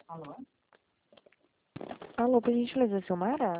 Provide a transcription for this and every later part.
Alô? Alô, por gentileza, Silmara?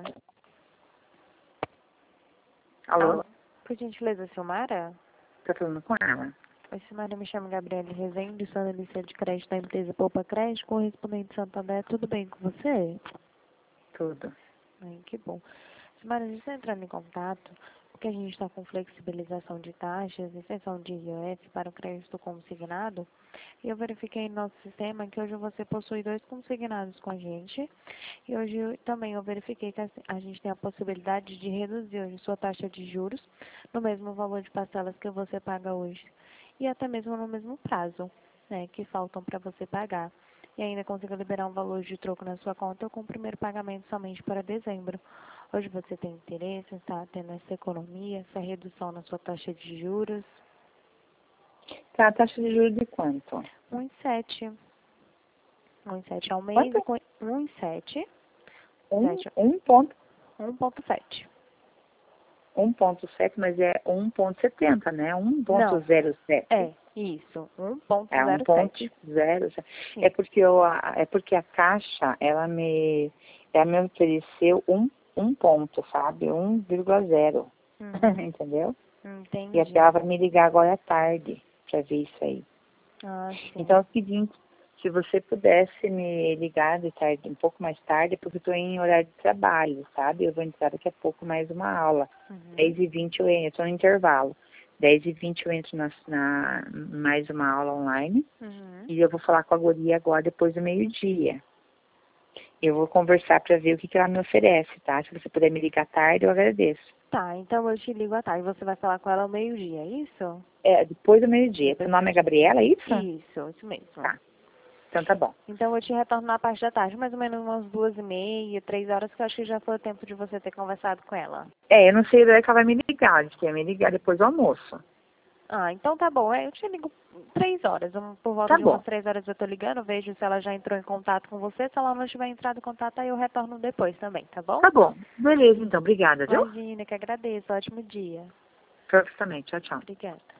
Alô? Por gentileza, Silmara? Tá falando com ela? Oi, Silmara, me chamo Gabriele Rezende, sou analista de crédito da empresa Poupa Crédito, correspondente Santander. Tudo bem com você? Tudo. Ai, que bom. Silmara, a gente está entrando em contato porque a gente está com flexibilização de taxas, extensão de IOF para o crédito consignado. E eu verifiquei no nosso sistema que hoje você possui 2 consignados com a gente. E hoje também eu verifiquei que a gente tem a possibilidade de reduzir hoje sua taxa de juros no mesmo valor de parcelas que você paga hoje. E até mesmo no mesmo prazo, né, que faltam para você pagar. E ainda consiga liberar um valor de troco na sua conta com o primeiro pagamento somente para dezembro. Hoje você tem interesse em estar tendo essa economia, essa redução na sua taxa de juros? Tá, a taxa de juros de quanto? 1,7. 1,7 ao mês Quanto? e com 1,7. Um ponto, 1,7. 1,7, mas é 1,70, né? Não, 1,07. isso, É 1,07. 1,07. Sim. É porque a Caixa, ela me ofereceu um ponto, sabe? 1,0. Uhum, Entendeu? E até entendi. ela vai me ligar agora à tarde para ver isso aí. Ah, Então sim. é o seguinte, se você pudesse me ligar de tarde, um pouco mais tarde, porque eu estou em horário de trabalho, sabe? Eu vou entrar daqui a pouco mais uma aula. Uhum, 10h20 eu entro, estou no intervalo. 10h20 eu entro mais uma aula online uhum. e eu vou falar com a guria agora depois do meio-dia. Eu vou conversar para ver o que ela me oferece, tá? Se você puder me ligar à tarde, eu agradeço. Tá, então eu te ligo à tarde. Você vai falar com ela ao meio-dia, é isso? É, depois do meio-dia. Seu Depois do nome é meio-dia. Gabriela, é isso? Isso mesmo. Tá, então tá bom. Então eu te retorno na parte da tarde, mais ou menos umas 2h30, 3 horas, que eu acho que já foi o tempo de você ter conversado com ela. É, eu não sei a hora que ela vai me ligar, ela disse que ia me ligar depois do almoço. Ah, então tá bom. Eu te ligo 3 horas. Por volta Tá de umas bom. 3 horas eu tô ligando, vejo se ela já entrou em contato com você. Se ela não tiver entrado em contato, aí eu retorno depois também, tá bom? Tá bom. Beleza, então. Obrigada, viu? Imagina, que agradeço. Ótimo dia. Pra você também. Tchau, tchau. Obrigada.